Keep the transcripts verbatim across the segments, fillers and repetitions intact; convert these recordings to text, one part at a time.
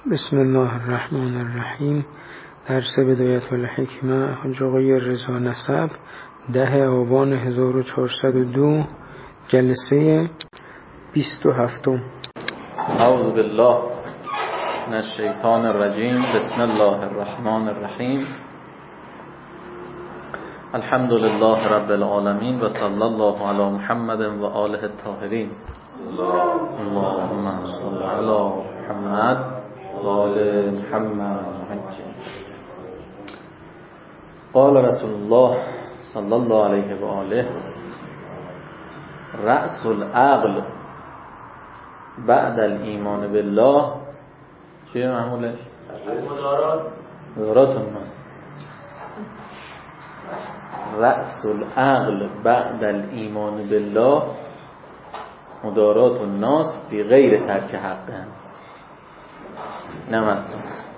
بسم الله الرحمن الرحیم. درس بدایت الحکمه حاج آقای رضا نسب، ده آبان هزار و چهارصد و دو، جلسه بیست و هفتم. اعوذ بالله من الشیطان الرجیم. بسم الله الرحمن الرحیم. الحمد لله رب العالمین و صلی الله علی محمد و آله الطاهرین. اللهم صل علی محمد و آل محمد. قال رسول الله صلی الله علیه و آله: رأس العقل بعد الایمان بالله چیه معمولش؟ مدارات مدارات الناس. رأس العقل بعد الایمان بالله مدارات الناس بی غیر ترک حقه. نمستون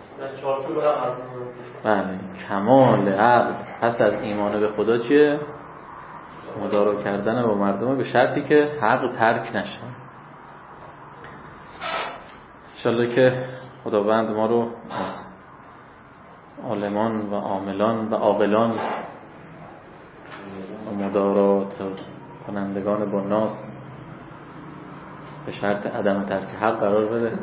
بله، کمال عقل پس از ایمان به خدا چیه؟ مدارا کردن با مردم، به شرطی که حق ترک نشه. انشالله که خداوند ما رو از عالمان و عاملان و عاقلان و مدارات کنندگان با ناس به شرط عدم ترک حق قرار بده.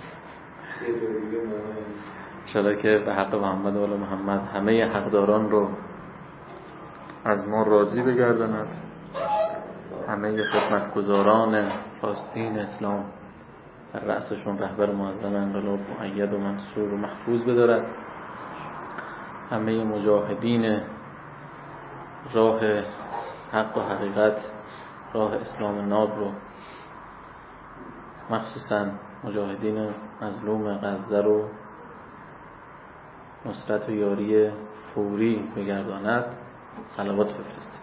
انشالله که به حق محمد و آل محمد همه حقداران رو از ما راضی بگرداند، همه خدمتگزاران راستین اسلام در رأسشون رهبر معظم انقلاب مؤید و منصور و محفوظ بدارد، همه مجاهدین راه حق و حقیقت، راه اسلام ناب رو، مخصوصا مجاهدین مظلوم غزه رو نصرت و یاری فوری بگرداند. صلوات بفرستید.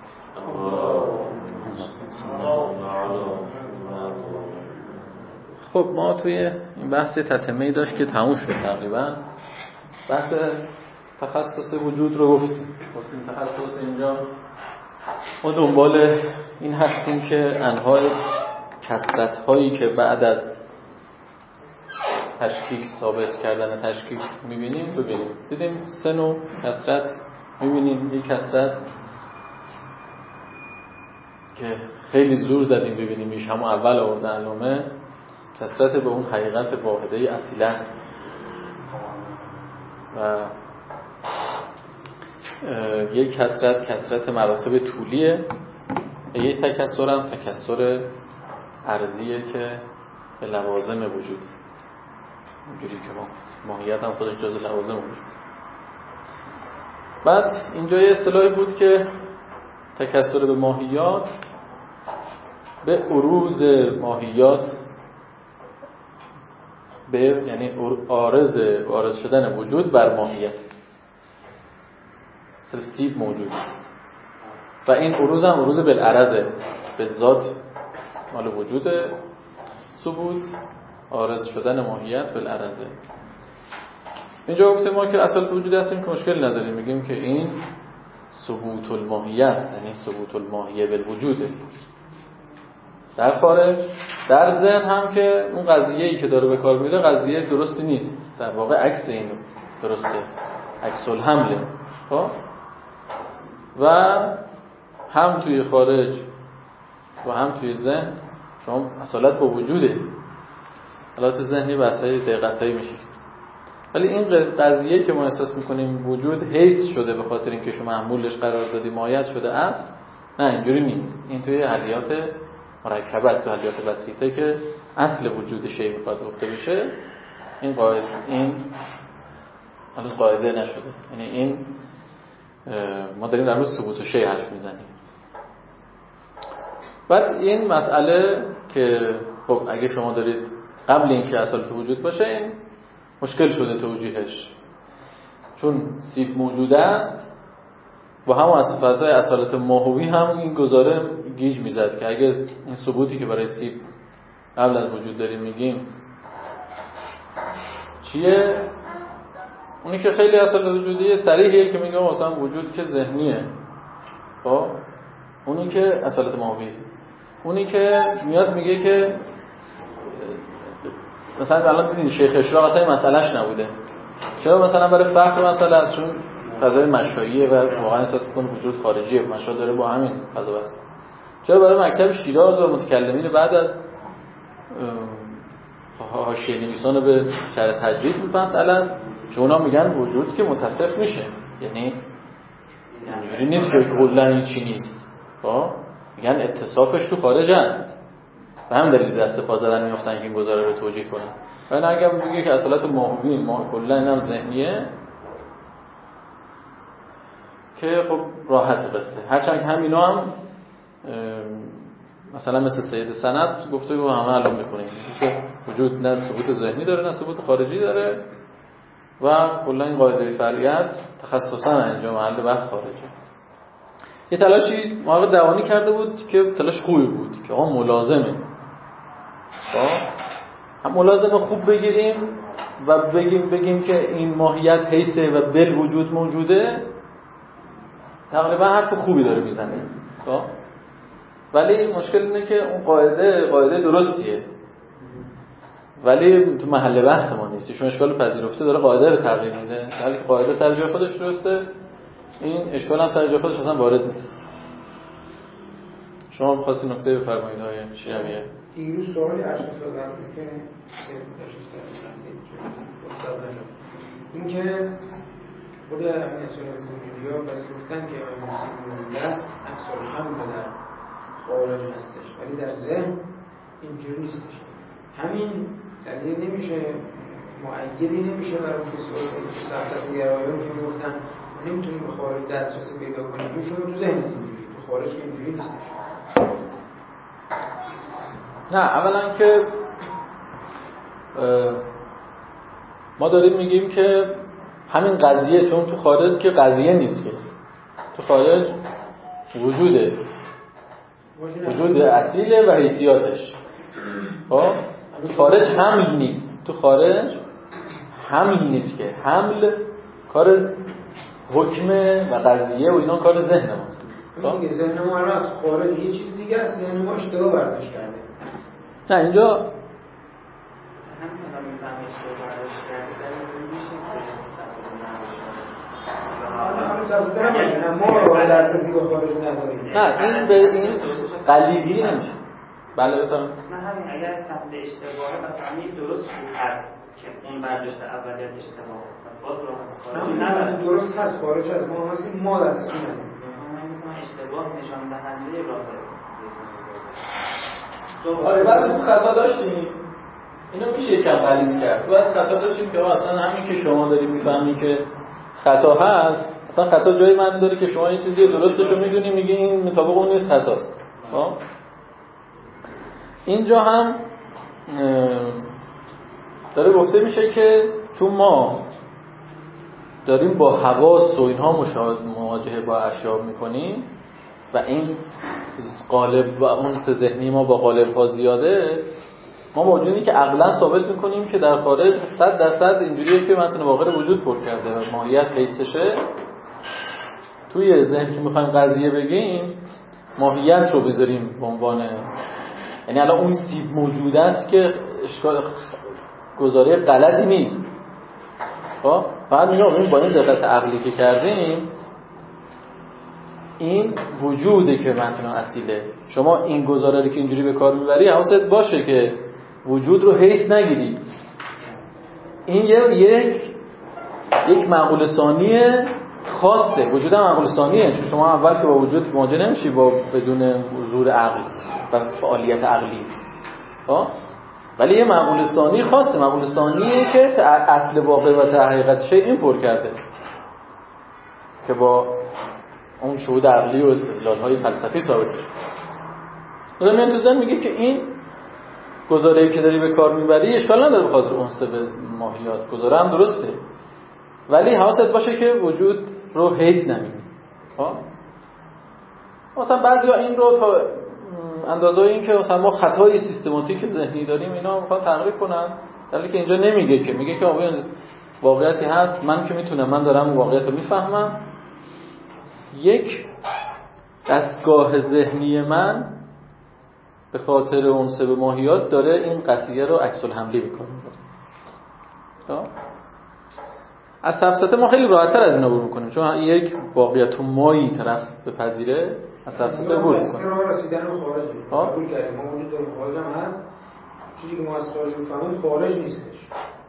خب ما توی این بحث تتمه‌ای داشت که تموم شد تقریبا. بحث تخصص وجود رو گفتیم. گفتیم تخصص اینجا ما دنبال این هستیم که انواع کثرت هایی که بعد از تشکیک ثابت کردن تشکیک میبینیم ببینیم. دیدیم سه نوع کثرت میبینیم. یک کثرت که خیلی زور زدیم ببینیم میش، همون اول آورده علامه، کثرت به اون حقیقت واحده اصیله است و یک کثرت کثرت مراتب طولیه و یک تکثر هم تکثر عرضیه که به لوازم وجود، اونجوری که ما گفتیم ماهیت هم خودش جزء لوازم وجود. بعد اینجا یه اصطلاحی بود که تکثر به ماهیات به عروض ماهیات به یعنی عارض عارض شدن وجود بر ماهیت. مثل سیب موجود است و این عروض هم عروض بالعرضه، به ذات مال وجود ثبوت، عارض شدن ماهیت بالعرضه. اینجا گفتیم ما که اصالت وجود هستیم که مشکل نداریم، میگیم که این ثبوت الماهیه است، یعنی ثبوت الماهیه بالوجوده. در خارج در ذهن هم که اون قضیه‌ای که داره به کار میره قضیه درستی نیست، در واقع عکس این درسته، عکس الحمله. خب و هم توی خارج و هم توی ذهن شما اصالت با وجوده. حالات ذهنی بحثای دقیق‌تایی میشه، ولی این قضیه که ما احساس میکنیم وجود حیث شده به خاطر اینکه شما معمولش قرار دادی ماهیت شده است، نه اینجوری نیست. این توی حلیات مرکبه است، توی حلیات بسیطه که اصل وجود شی میخواد گفته بشه. این قاعده این حالا قاعده نشده، یعنی این ما داریم در مورد ثبوت شی حرف میزنیم. بعد این مسئله که خب اگه شما دارید قبل اینکه اصالت وجود باشه، این مشکل شده توجیهش، چون سیب موجود است و هم از فضای اصالت ماهوی هم این گزاره گیج میزد که اگه این ثبوتی که برای سیب قبل از وجود داریم میگیم چیه، اونی که خیلی اصالت وجودیه صریحیه که میگم مثلا وجود که ذهنیه، خب اونی که اصالت ماهویه، اونی که میاد میگه که مثلا الان دیدین شیخ اشراق اصلا مسئلهش نبوده، چرا مثلا برای فقه مسئله است؟ چون فضای مشایعه و واقعا احساس می‌کنه وجود خارجیه، مشا داره با همین فضا است. چرا برای مکتب شیراز و متکلمین بعد از حاشیه نویسان به شرح تجوید مسئله است؟ چون اونا میگن وجود که متصف میشه، یعنی اینجوری نیست که کلا هیچی نیست، خب میگن اتصافش تو خارج است. به همین دلیل دست پا زدن میافتن که این گزاره رو توجیه کنن. ولی اگه بگه که اصالت ماهوی ما کلا اینم ذهنیه که خب راحت قصه، هرچند که همینا هم مثلا مثل سید سند گفته رو همه الان میخونیم که وجود نه ثبوت ذهنی داره نه ثبوت خارجی داره و کلا این قاعده فرعیت تخصصا اینجا محل بحث خارجه. یه تلاشی موقع دوانی کرده بود که تلاش خوبی بود که آقا ملازمه، هم ملازمه خوب بگیریم و بگیم بگیم که این ماهیت حیثه و بل وجود موجوده، تقریبا حرف خوبی داره میزنه. ولی مشکل اینه که اون قاعده قاعده درستیه ولی تو محل بحث ما نیست، چون اشکال پذیرفته داره قاعده رو تغییر میده. ولی قاعده سر جای خودش درسته، این اشکال هم سر جای خودش اصلا وارد نیست. شما بخواستید نکته بفرمایید های شیعیه. دیروز سوالی اشخاص دادم که این که خود امین اصول کنجوری ها پذیرفتن که امام حسین موجود است، عکس الحمد در خارج هستش ولی در ذهن اینجوری نیستش. همین دلیل نمیشه مؤیدی نمیشه برای کسایی که سلطنت گرایان که میگفتن نمیتونیم به خارج دسترسی پیدا کنیم، این شما تو ذهن اینجوری، تو خارج که اینجوری نیستش. نه اولا که ما داریم میگیم که همین قضیه چون تو خارج که قضیه نیست، که تو خارج وجوده، وجود اصیله و حیثیاتش. خب خارج حمل نیست، تو خارج حمل نیست که حمل کار حکم و قضیه و اینا کار ذهن ماست. خب دیگه ذهن ما الان از خارج یه چیز دیگه است، ذهن ما اشتباه برداشت کرده. نه اینجا همین الان میفهمه اشتباه برداشت کرده در این میشه که ما رو دسترسی به خارج نداریم. نه این به این قلیزی نمیشه. بله بفرمایید. نه همین اگر تحت اشتباهه پس همین درست بود هست که اون برداشت اولیت اشتباه پس باز راه نه درست هست، خارج از ما هستیم، ما دسترسی نداریم. من میگم اشتباه نشان دهنده راه آره بعضی تو خطا داشتیم، اینو میشه یکم غلیظ کرد. تو از خطا داشتیم که اصلا همین که شما داری میفهمی که خطا هست، اصلا خطا جای معنی داره که شما این چیزی درستش رو میدونی میگی این مطابق اون نیست، خطاست. خب اینجا هم داره گفته میشه که چون ما داریم با حواس و اینها مواجهه با اشیاء میکنیم و این قالب و اون سه ذهنی ما با قالب ها زیاده، ما موجودی که عقلا ثابت میکنیم که در خارج صد درصد اینجوریه که متن واقع وجود پر کرده و ماهیت حیثشه. توی ذهن که میخوایم قضیه بگیم ماهیت رو بذاریم به عنوان، یعنی الان اون سیب موجود است که اشکال گزاره غلطی نیست. خب بعد میگم این با این دقت عقلی که کردیم این وجوده که متن اصیله. شما این گزاره رو که اینجوری به کار میبری حواست باشه که وجود رو حیث نگیری. این یک یک معقول ثانی خاصه، وجود هم معقول ثانیه، چون شما اول که با وجود مواجه نمیشی با بدون حضور عقل و فعالیت عقلی. ها ولی یه معقول ثانی خاصه، معقول ثانیه که اصل واقع و حقیقت شی این پر کرده که با اون شهود عقلی و استدلال‌های فلسفی ثابت میشه. مثلا میاد تو ذهن میگه که این گزاره‌ای که داری به کار میبری اشکال نداره بخاطر اون سه ماهیات، گزاره هم درسته، ولی حواست باشه که وجود رو حیث نمی‌بینی. ها مثلا بعضیا این رو تا اندازه این که مثلا ما خطای سیستماتیک ذهنی داریم اینا میخوان تقریب کنن، در حالی که اینجا نمیگه، که میگه که آقا واقعیتی هست، من که میتونم، من دارم واقعیت رو میفهمم، یک دستگاه ذهنی من به خاطر انس به ماهیات داره این قضیه رو عکس الحملی میکنه. از سفسطه ما خیلی راحت‌تر از این عبور میکنیم، چون یک واقعیت مایی طرف بپذیره از سفسطه عبور میکنه. راه رسیدن به خارج قبول کردیم، ما وجود داریم، خارج هم هست. چیزی که ما از خارج میفهمیم خارج نیستش.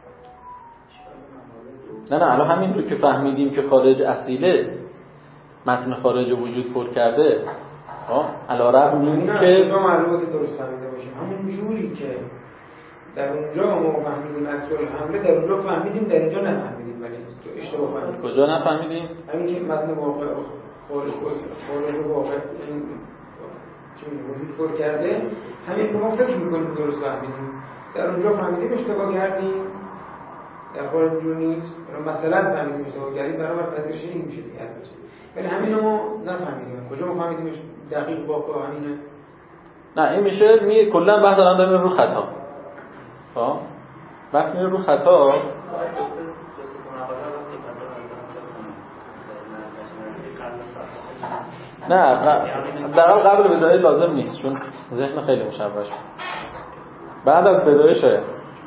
نه نه الان همین رو که فهمیدیم که خارج اصیله، متن خارج وجود پر کرده، ها علی‌رغم این که ما معلومه که درست فهمیده باشیم، همون جوری که در اونجا ما فهمیدیم عکس الحمله، در اونجا فهمیدیم، در اینجا نفهمیدیم، ولی تو اشتباه فهمیدیم. کجا نفهمیدیم؟ همین که متن واقع خارج خارج واقع این چی وجود پر کرده، همین که ما فکر می‌کنیم درست فهمیدیم، در اونجا فهمیدیم اشتباه کردیم، در خارج اونجور نیست. مثلا فهمیدیم اشتباه کردیم، برابر پذیرش این میشه دیگه. ولی همین ما نفهمیدیم. کجا ما فهمیدیمش دقیق واقع همینه؟ نه این میشه می کلا بحث الان داریم رو خطا. ها بحث میره رو خطا. نه در قبل بدایه لازم نیست، چون ذهن خیلی مشوش. بعد از بدایه شاید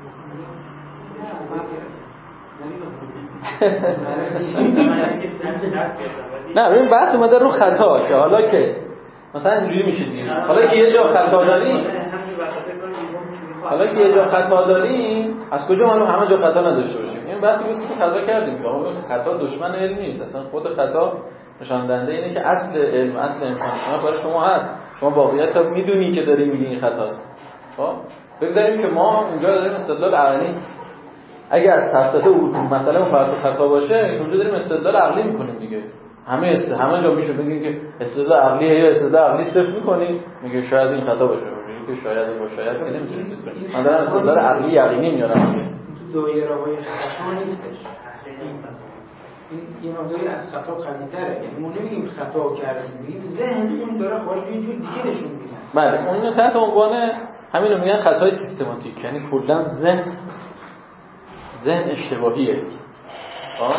نه ببین بحث اومده رو خطا، که حالا که مثلا اینجوری میشه دیگه، حالا که یه جا خطا داریم حالا که یه جا خطا داریم از کجا معلوم همه جا خطا نداشته باشیم؟ این بحثی بود که خطا کردیم. آقا خطا دشمن علم نیست، اصلا خود خطا نشان دهنده اینه که اصل علم، اصل امکان شما برای شما هست، شما واقعیت رو میدونی که داری میگی این خطاست. خب بگذاریم که ما اینجا داریم استدلال عقلی، اگه از تفسیر مسئله فرض خطا باشه اونجا داریم استدلال عقلی میکنیم دیگه. همه است همه جا میشه بگیم که استدلال عقلیه یا استدلال عقلی صفر میکنیم، میگه شاید این خطا باشه، میگه که شاید با شاید که نمیتونیم چیز کنیم. من دارم استدلال عقلی یقینی میارم. تو دایره‌های خطا نیستش. این یه مقداری از خطا قوی‌تره. یعنی ما نمیگیم خطا کردیم، میگیم ذهن اون داره خارج یه جور دیگه نشون میده. بله اون تحت عنوان همین رو میگن خطای سیستماتیک، یعنی کلا ذهن ذهن اشتباهیه. آه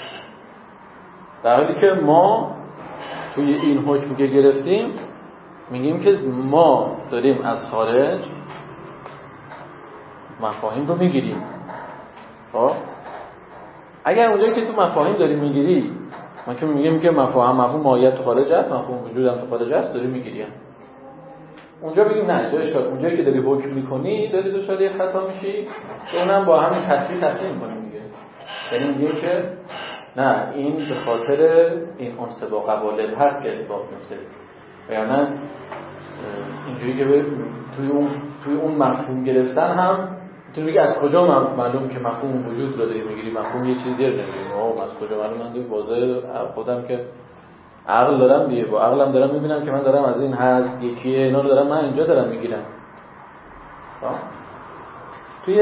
در حالی که ما توی این حکم که گرفتیم میگیم که ما داریم از خارج مفاهیم رو میگیریم. آه اگر اونجایی که تو مفاهیم داریم میگیری، ما که میگیم که مفاهیم مفهوم ماهیت تو خارج است، مفهوم وجود هم تو خارج است، داری میگیری. اونجا بگیم نه جایش کار اونجایی که داری حکم میکنی داری دچار یه خطا میشی که اونم با همین تصریح تصریح میکنیم دیگه. یعنی میگیم که نه این به خاطر این انس با قوالب هست که اتفاق میفته، یعنی اینجوری که توی اون توی اون مفهوم گرفتن هم تو میگه از کجا معلوم که مفهوم وجود رو داری میگیری، مفهوم یه چیز دیگه نمیگیری. اوه از کجا معلوم؟ من دیگه واضح خودم که عقل دارم دیگه، با عقلم دارم میبینم که من دارم از این هست یکیه، اینا رو دارم من اینجا دارم میگیرم. توی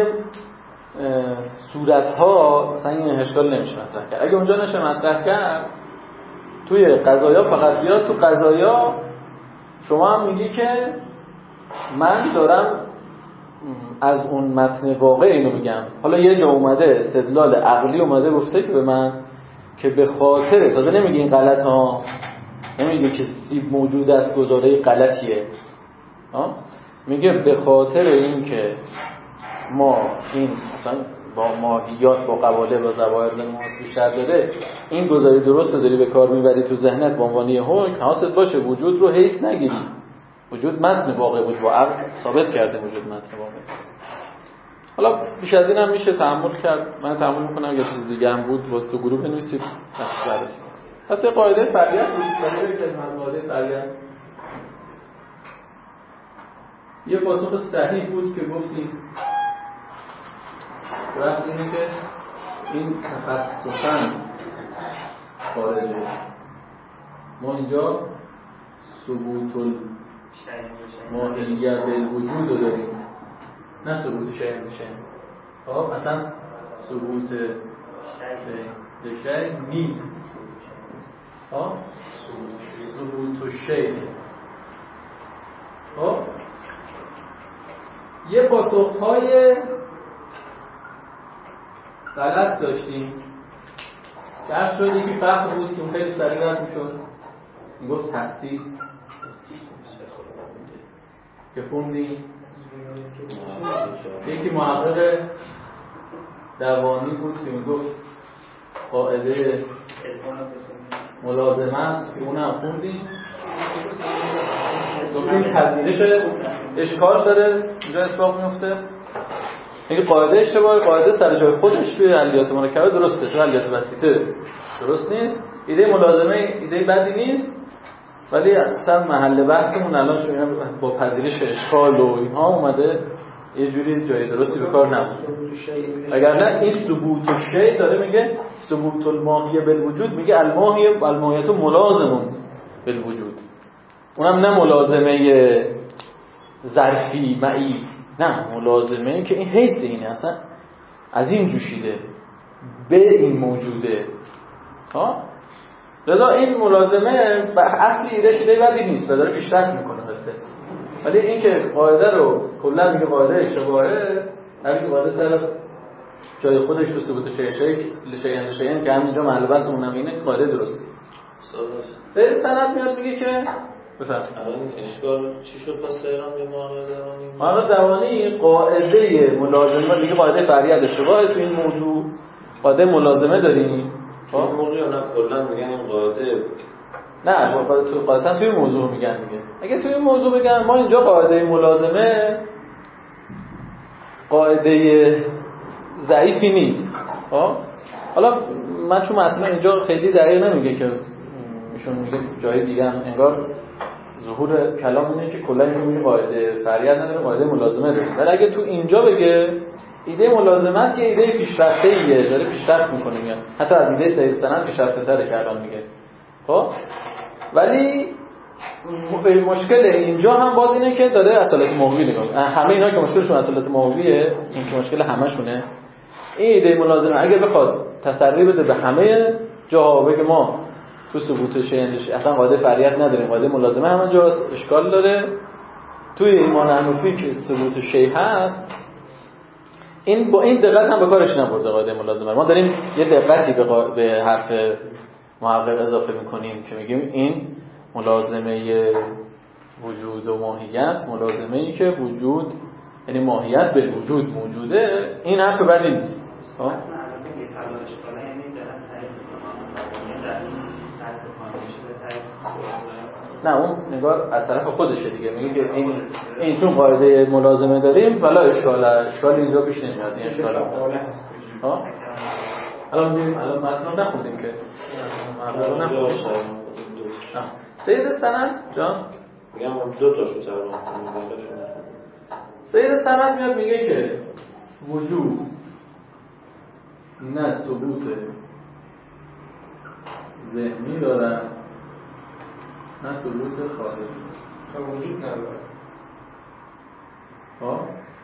صورت‌ها مثلا این اشکال نمیشه مطرح کرد. اگه اونجا نشه مطرح کرد توی قضایا فقط بیاد تو قضایا شما هم میگی که من دارم از اون متن واقع اینو میگم. حالا یه جا اومده استدلال عقلی اومده گفته که به من که به خاطر تازه نمیگه این غلط ها، نمیگه که سیب موجود است گزاره غلطیه ها، میگه به خاطر این که ما این مثلا با ماهیات با قوالب با ظواهر زمانس بیشتر داره، این گزاره درست رو داری به کار میبری تو ذهنت به عنوان یه حکم، حواست باشه وجود رو حیث نگیری. وجود متن واقع بود و عقل ثابت کرده وجود متن واقع. حالا بیش از این هم میشه تأمل کرد، من تأمل میکنم یه چیز دیگه هم بود باز تو گروه بنویسید دست بررسی. پس یه قاعده فریت بود، برای که از قاعده فریت یه پاسخ صحیح بود که گفتیم راست اینه که این تخصصاً خارجه. ما اینجا ثبوت الماهیت بالوجود رو داریم، نه ثبوت شیء میشه. خب اصلا ثبوت شیء نیست. خب ثبوت شیء. خب یه پاسخ‌های غلط داشتیم. درست شد یکی فهم بود که اون خیلی سریع رد میشد، میگفت تخصیص که خوندیم. یکی محقق دوانی بود که میگفت قاعده ملازمه است که اونم خوندیم. گفتیم پذیرش اشکال داره اینجا اتفاق میفته. میگه قاعده اشتباهه، قاعده سر جای خودش توی علیات مرکبه درسته، تو علیات بسیطه درست نیست. ایده ملازمه ایده بدی نیست، ولی اصلا محل بحثمون الان شما با پذیرش اشکال و اینها اومده یه جوری جای درستی به کار نبود. اگر نه این ثبوت شی داره میگه ثبوت الماهیه بالوجود، میگه الماهیه الماهیت ملازمون بالوجود، اونم نه ملازمه ظرفی معی، نه ملازمه که این حیث اینه، اصلا از این جوشیده به این موجوده. ها لذا این ملازمه اصلی ایده شده بدی نیست و داره پیشرفت میکنه قصه. ولی این که قاعده رو کلا میگه قاعده اشتباهه، همین قاعده سر جای خودش تو ثبوت شیء شیء شیء که همینجا محل بحثمون اینه، قاعده درسته. سیر سند میاد میگه که بفهم الان اشکال چی شد پس سیران به معامله دوانی؟ معامله دوانی قاعده ملازمه دیگه، قاعده فرعی اشتباهه تو این موضوع. قاعده ملازمه داریم این موضوع نه کلا میگن این قاعده نه تو قاعدتا توی موضوع میگن دیگه. اگه توی موضوع بگن ما اینجا قاعده ملازمه قاعده ضعیفی نیست. ها حالا من چون مثلا اینجا خیلی دقیق نمیگه که ایشون میگه جای دیگه هم انگار ظهور کلام اینه که کلا ایشون میگه قاعده فرعی نداره، قاعده ملازمه داره. ولی اگه تو اینجا بگه ایده ملازمت یه ایده پیشرفته‌ایه، داره پیشرفت میکنه، میاد حتی از ایده سیر سند پیشرفته‌تره که الان میگه. خب ولی مشکل اینجا هم باز اینه که داره اصالت موضوعی نگاه. همه اینا که مشکلشون اصالت موضوعیه، این که مشکل همشونه. این ایده ملازمه اگه بخواد تسری بده به همه جاها، بگه ما تو ثبوتش اصلا قاعده فرعیت نداریم، قاعده ملازمه همه جا اشکال داره، توی ایمان حنفی که ثبوت شیء هست، این با این دقت هم به کارش نبرده قاعده ملازمه. ما داریم یه دقتی به, قا... به حرف محقق اضافه میکنیم که میگیم این ملازمه وجود و ماهیت، ملازمه ای که وجود یعنی ماهیت به وجود موجوده، این حرف بدی نیست. ها نه اون نگاه از طرف خودشه دیگه، میگه که این این چون قاعده ملازمه داریم ولی اشکال اشکال اینجا پیش نمیاد. این اشکال ها الان میگیم الان متن نخوندیم که الان نخوندیم. سید سند جان میگم دو تاشو تقریبا میگم. سید سند میاد میگه که وجود نه ثبوت ذهنی دارن نه ثبوت خارجی. تا وجود نداره. ها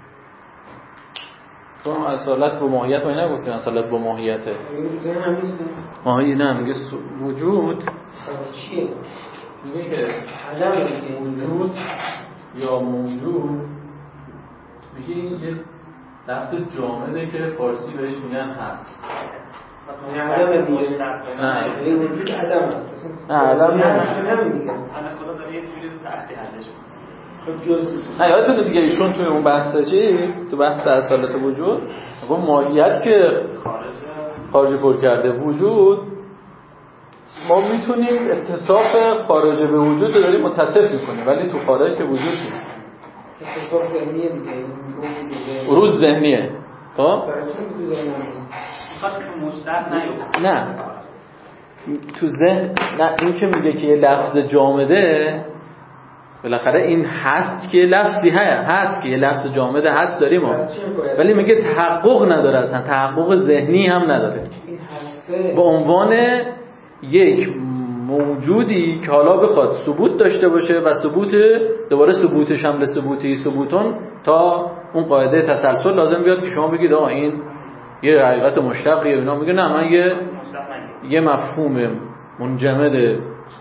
چون اصالت با ماهیت ما نگفتیم، اصالت با ماهیته. ذهن هم نیست. ماهی نه میگه وجود چیه؟ میگه که عدم وجود یا موجود، میگه این یه لفظ جامده که فارسی بهش میگن هست. یعنی عدم دیگه. نه یعنی وجود عدم است. نه عدم نمیگه. الان خدا داره یه جوری سختی حلش خب جز نه یادتونه دیگه ایشون توی اون بحث چیز تو بحث اصالت وجود میگه ماهیت که خارج پر کرده وجود، ما میتونیم اتصاف خارج به وجود رو داریم متصف میکنیم ولی تو خارج که وجود نیست. اتصاف ذهنیه دیگه. روز ذهنیه. خب تو ذهن نیست. میخواد که مشترک نیفته. نه تو ذهن نه، این که میگه که یه لفظ جامده بالاخره این هست که لفظی هست هست که یه لفظ جامده هست داریم ما، ولی میگه تحقق نداره، اصلا تحقق ذهنی هم نداره. به عنوان یک موجودی که حالا بخواد ثبوت داشته باشه و ثبوت دوباره ثبوتش هم به ثبوتی ثبوتون تا اون قاعده تسلسل لازم بیاد که شما بگید آه این یه حقیقت مشتقیه. اینا میگه نه من یه یه مفهوم منجمد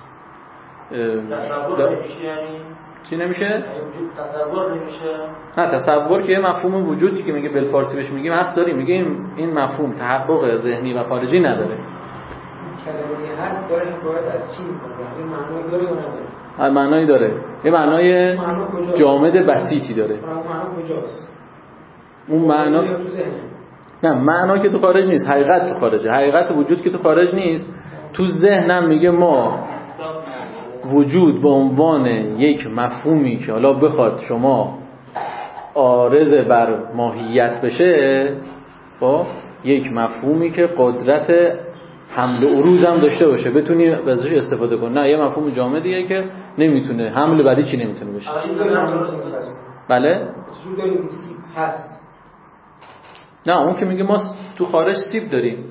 تصور نمیشه. یعنی چی نمیشه؟ تصور نمیشه. نه تصور که یه مفهوم وجودی که میگه بالفارسی بهش میگیم هست داریم، میگه این این مفهوم تحقق ذهنی و خارجی نداره. کلمه هست داره حکایت از چی میکنه؟ این معنی داره یا نداره؟ معنایی داره، یه معنای جامد بسیطی داره. معنا کجاست؟ اون معنا نه، معنا که تو خارج نیست، حقیقت تو خارجه. حقیقت وجود که تو خارج نیست، تو ذهنم میگه ما وجود به عنوان یک مفهومی که حالا بخواد شما عارض بر ماهیت بشه، خب یک مفهومی که قدرت حمل و عروض هم داشته باشه، بتونی ازش استفاده کنی. نه، یه مفهوم جامدیه که نمیتونه حمل بر چی نمیتونه بشه. بله؟ هست. نه، اون که میگه ما تو خارج سیب داریم.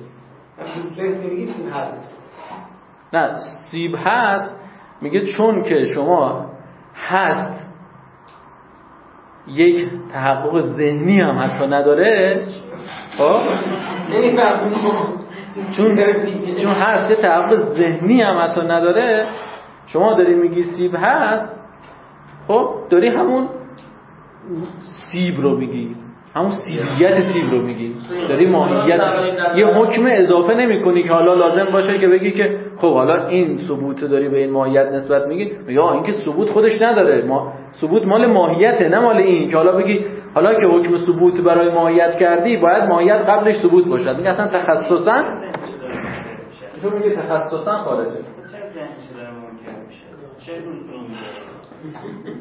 نه، سیب هست، میگه چون که شما هست یک تحقق ذهنی هم حتی نداره، خب چون چون هست یه تحقق ذهنی هم حتی نداره، شما داری میگی سیب هست، خب داری همون سیب رو میگی، همون سیبیت سیب رو میگی، داری ماهیت، یه حکم اضافه نمی کنی که حالا لازم باشه که بگی که خب حالا این ثبوت داری به این ماهیت نسبت میگی، یا اینکه ثبوت خودش نداره، ما ثبوت مال ماهیته نه مال این، که حالا بگی حالا که حکم ثبوت برای ماهیت کردی باید ماهیت قبلش ثبوت باشد. میگه اصلا تخصصا تو میگه تخصصا خارجه. چه ذهنش داره ممکن میشه؟ چه روزی میشه؟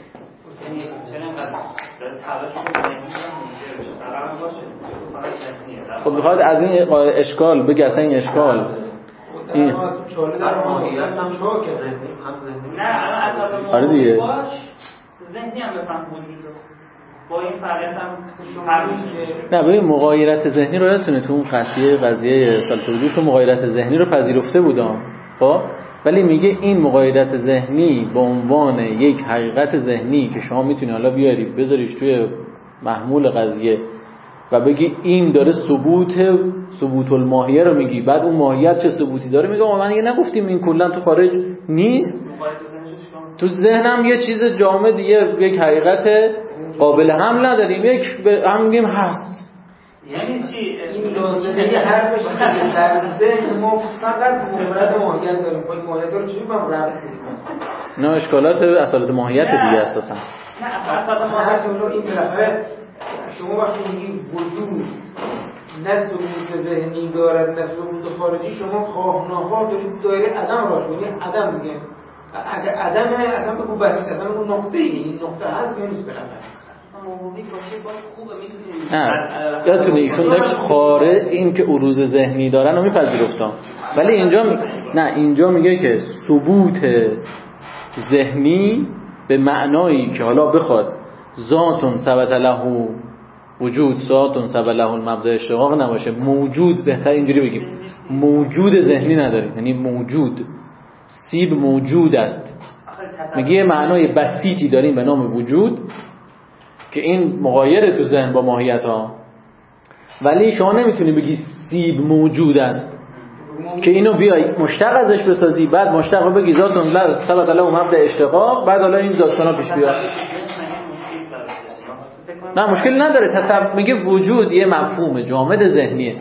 چرا اینقدر تلاش کنه ممکن باشه؟ خب میخواد از این اشکال بگه، اصلا این اشکال این چاله در ماهیت هم چاله که ذهنی هم ذهنی نه، الان آره دیگه باش ذهنی هم بفهم وجود با این فعالیت هم هر میشه. نه ببین، مغایرت ذهنی رو یادتونه تو اون قضیه قضیه سالتوجیشو مغایرت ذهنی رو پذیرفته بودم، خب ولی میگه این مغایرت ذهنی به عنوان یک حقیقت ذهنی که شما میتونی حالا بیاری بذاریش توی محمول قضیه و بگی این داره ثبوت ثبوت الماهیه رو میگی، بعد اون ماهیت چه ثبوتی داره؟ میگه من دیگه نگفتیم این کلا تو خارج نیست، تو ذهنم یه چیز جامد، یه یک حقیقت قابل حمل نداریم، یک هم میگیم هست. یعنی چی؟ این لازمه هر بشه که در ذهن ما فقط مفرد ماهیت داریم، پای ماهیت رو چجوری با ربط بدیم؟ نه، اشکالات اصالت ماهیت دیگه اساسا. نه، اصلا ما هر جمله این بالاخره شما وقتی میگی وجود نه ثبوت ذهنی داره نه ثبوت خارجی، شما خواه ناخواه دارید دایره عدم راش میگید. عدم میگه اگه عدم عدم بگو بسیط، عدم بگو نقطه ای، این نقطه هست یا نیست بالاخره موضوعی باشه باید خوبه میتونید. نه یادتونه ایشون داشت خاره این که عروض ذهنی دارن رو میپذیرفتم، ولی اینجا می... نه اینجا میگه که ثبوت ذهنی به معنایی که حالا بخواد ذاتون ثبت له وجود، ذاتون ثبت له المبدا اشتقاق نباشه، موجود، بهتر اینجوری بگیم موجود ذهنی نداریم، یعنی موجود سیب موجود است، میگه معنای بسیطی داریم به نام وجود که این مغایره تو ذهن با ماهیت ها، ولی شما نمیتونی بگی سیب موجود است که اینو بیای مشتق ازش بسازی، بعد مشتق رو بگی ذاتون لا ثبت له مبدا اشتقاق، بعد حالا این داستانا پیش بیاد. نه مشکل نداره، تصور میگه وجود یه مفهوم جامد ذهنیه.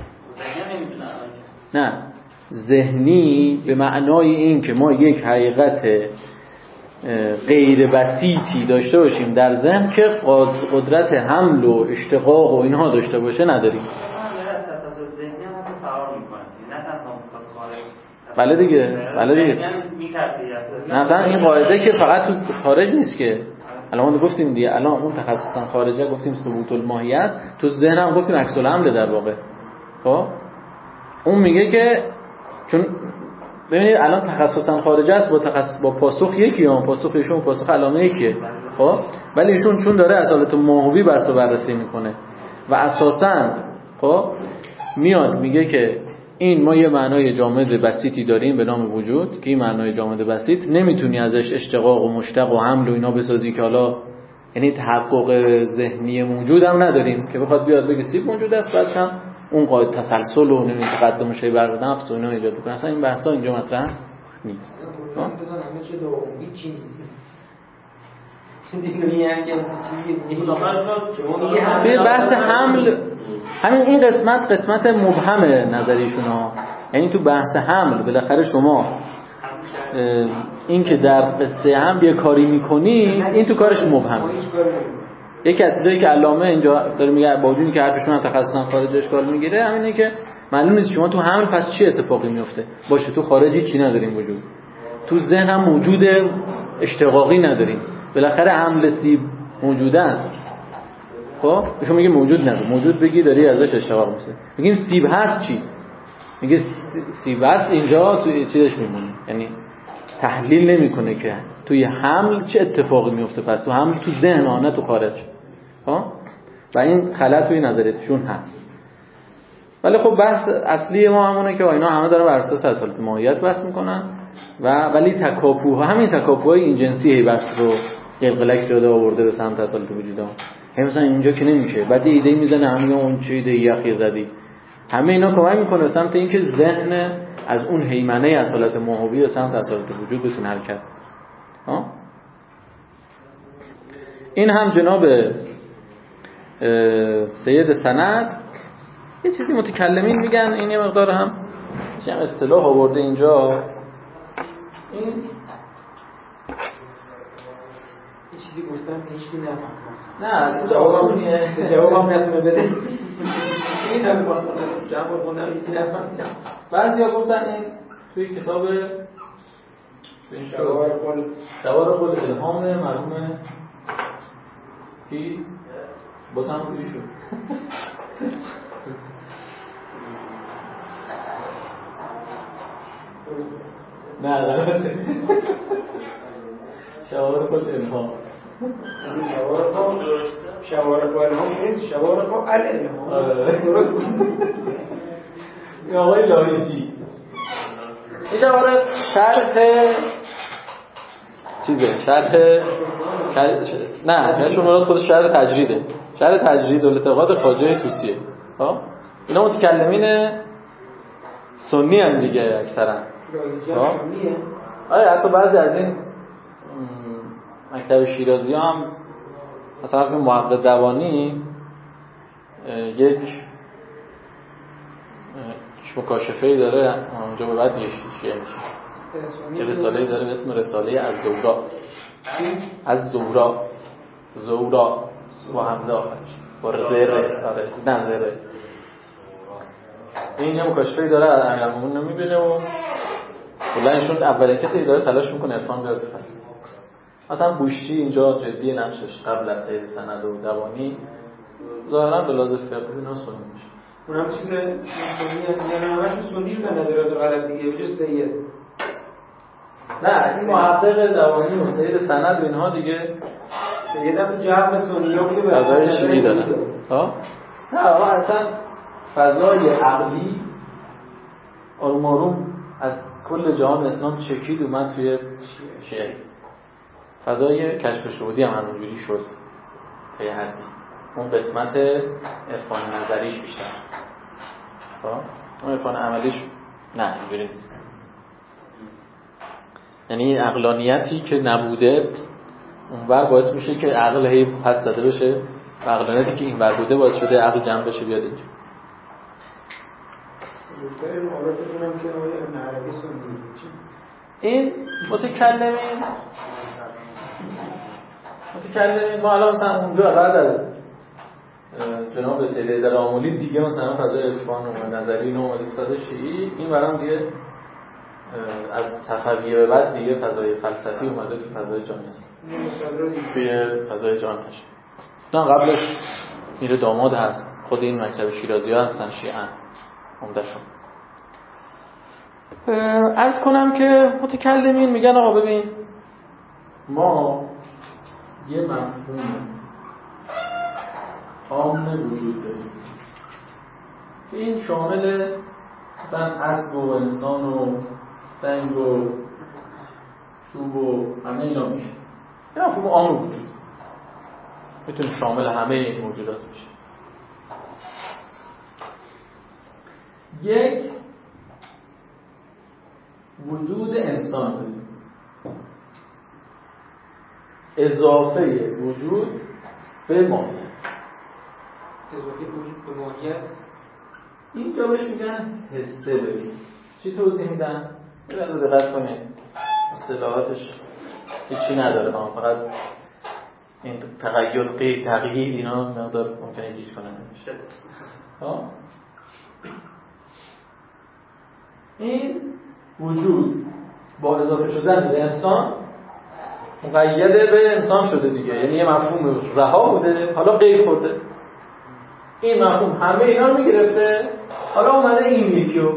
نه ذهنی به معنای این که ما یک حقیقت غیر بسیطی داشته باشیم در ذهن که قدرت حمل و اشتقاق و اینها داشته باشه نداریم. بله دیگه، بله دیگه. نه اصلا این قاعده که فقط تو خارج نیست که الان ما گفتیم دیگه، الان اون تخصصا خارجه گفتیم ثبوت الماهیت، تو ذهن هم گفتیم عکس العمل در واقع. خب اون میگه که چون ببینید الان تخصصا خارجه است با تخصص با پاسخ یکی هم، پاسخ ایشون پاسخ علامه یکیه، خب ولی ایشون چون داره اصالت ماهوی بحث و بررسی میکنه و اساسا خب میاد میگه که این ما یه معنای جامد بسیطی داریم به نام وجود که این معنای جامد بسیط نمیتونی ازش اشتقاق و مشتق و حمل و اینا بسازی که حالا یعنی تحقق ذهنی موجود هم نداریم که بخواد بیاد بگه سیب موجود است بعدش هم اون قاعده تسلسل و نمیدونم تقدم شی بر نفس و اینا ایجاد بکنه. اصلا این بحثا اینجا مطرح نیست. من بزن همه چی دو هیچی دیگه میگن که چیزی بحث حمل همین این قسمت قسمت مبهم نظریشون ها، یعنی تو بحث حمل بالاخره شما این که در قصه هم یه کاری میکنی این تو کارش مبهمه. یکی از چیزایی که علامه اینجا داره میگه با وجودی که حرفشون هم تخصصا خارج اشکال میگیره همینه که معلوم نیست شما تو حمل پس چی اتفاقی میفته. باشه تو خارجی چی نداریم وجود، تو ذهن هم موجود اشتقاقی نداریم، بالاخره حمل سیب موجوده است. خب شما میگه موجود نداره، موجود بگی داری ازش اشتقاق میشه. میگیم سیب هست چی؟ میگه سیب هست اینجا تو چیزش میمونه، یعنی تحلیل نمیکنه که توی حمل چه اتفاقی میفته. پس تو حمل تو ذهن ها نه تو خارج. ها و این خلل توی نظریتشون هست. ولی خب بحث اصلی ما همونه که اینا همه دارن بر اساس اصالت ماهیت بحث میکنن و ولی تکاپوها همین تکاپوهای این جنسی هی بحث رو قلقلک داده آورده به سمت اصالت وجودا. هم مثلا اینجا که نمیشه، بعد ایده میزنه همین اون چه ایده یخی زدی. همه اینا کمک میکنه سمت اینکه ذهن از اون هیمنه اصالت ماهوی به سمت اصالت وجود بتونه حرکت. ها این هم جناب سید سند یه چیزی متکلمین میگن، این یه مقدار هم چه اصطلاح آورده اینجا. این یه چیزی گفتم که هیچکی نفهمه. نه چیز آسونیه، جوابم نتونه بده. این هم جواب خوندم هیچی نفهمیدم. بعضیا گفتن این توی کتاب شوارق الالهام مرحوم کی بازم روی شد نه غلطه شوارق الالهام شوارق الالهام نیست، شوارق الالهام درست بود. این آقای لاهیجی این شوارق شرح چیزه، شرح نه نشون مراد خودش شرح تجریده، شرح تجرید الاتقاد خواجه طوسیه. ها اینا متکلمین سنی هم دیگه اکثرا. ها آره حتی بعضی از این مکتب شیرازی هم مثلا از محقق دوانی یک مکاشفه‌ای داره اونجا به بعد یه شیعه میشه، یه رساله‌ای داره به اسم رساله از زورا. از زورا زورا با همزه آخرش با زره. آره نه زره. این یه مکاشفه‌ای داره امیرالمومنین نمیبینه و کلا ایشون اولین کسی داره تلاش میکنه عرفان بیاره تو فصل. مثلا بوشی اینجا جدی نقشش قبل از سید سند و دوانی ظاهرا به لحاظ فقهی اینا سنی میشه. اونم چیز سنیه، یعنی همش سنی شدن نظرات غلط دیگه به جز سید. نه این محقق دوانی و سید سند و اینها دیگه سید هم جمع سنی‌ها بوده به فضای شیعی دارن. ها نه آقا اصلا فضای عقلی آروم آروم از کل جهان اسلام چکید اومد توی شیعه. فضای کشف شهودی هم همونجوری شد تا یه حدی. اون قسمت عرفان نظریش بیشتر، اون عرفان عملیش نه اینجوری نیست. یعنی عقلانیتی که نبوده اونور باعث میشه که عقل هی پس داده بشه و عقلانیتی که اینور بوده باعث شده عقل جمع بشه بیاد اینجا. این متکلمین متکلمین ما الان مثلا اونجا بعد از جناب سید درآمولی دیگه مثلا فضای عرفان و نظری اینو اومده فضای شیعی، این برام دیگه از صفویه به بعد دیگه فضای فلسفی اومده تو فضای جان اسلام، توی فضای جان تشریع. نه قبلش میر داماد هست، خود این مکتب شیرازی ها هستن شیعه عمده‌شون. عرض کنم که متکلمین میگن آقا ببین ما یه مفهوم عام وجود داریم که این شامل مثلا اسب و انسان و سنگ و چوب و همه اینا میشه. یه مفهوم عام وجود میتونه شامل همه این موجودات میشه. یک وجود انسان داریم، اضافه وجود به ماهیت. اضافه وجود به ماهیت این جا بهش میگن حسه. ببین چی توضیح میدن؟ ببین دقت کنید. اصطلاحاتش چی نداره، ما فقط این تقید قید تقیید اینا مقدار ممکنه گیج کنن. ها این وجود با اضافه شدن به انسان مقید به انسان شده دیگه، یعنی یه مفهوم رها بوده حالا قید خورده، این مفهوم همه اینا رو میگرفته، حالا اومده این یکیو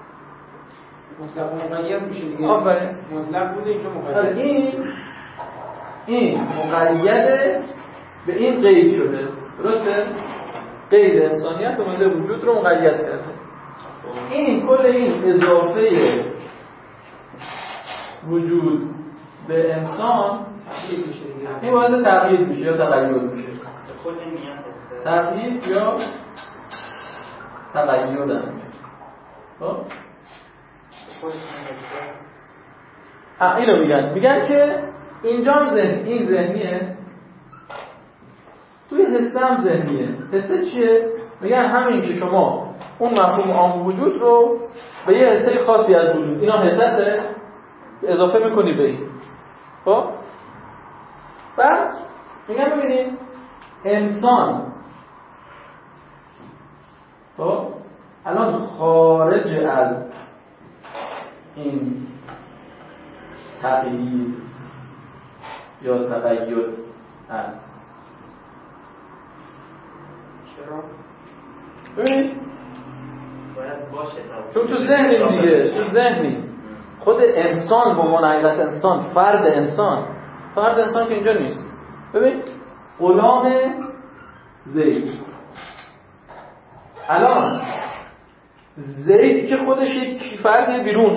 مطلق مقید میشه دیگه. آفرین، مطلق بوده اینجا مقید. این این مقید به این قید شده، درسته؟ قید انسانیت اومده وجود رو مقید کرده. این کل این اضافه وجود به انسان این باعث تغییر میشه یا تغییر میشه. تغییر یا تغییر هم خب اینو میگن میگن که اینجا ذهن این ذهنیه، توی حسه هم ذهنیه. حسه چیه؟ میگن همین که شما اون مفهوم عام وجود رو به یه حسه خاصی از وجود، اینا حسه اضافه میکنی به این. خب بعد میگن ببینید انسان خب الان خارج از این تغییر یا تغییر است. چرا؟ ببینید باید باشه چون تو ذهنیم دیگه، تو ذهنیم خود انسان به عنوان حقیقت انسان، فرد انسان، فرد انسان که اینجا نیست. ببین غلام زید، الان زید که خودش یک فرد بیرون،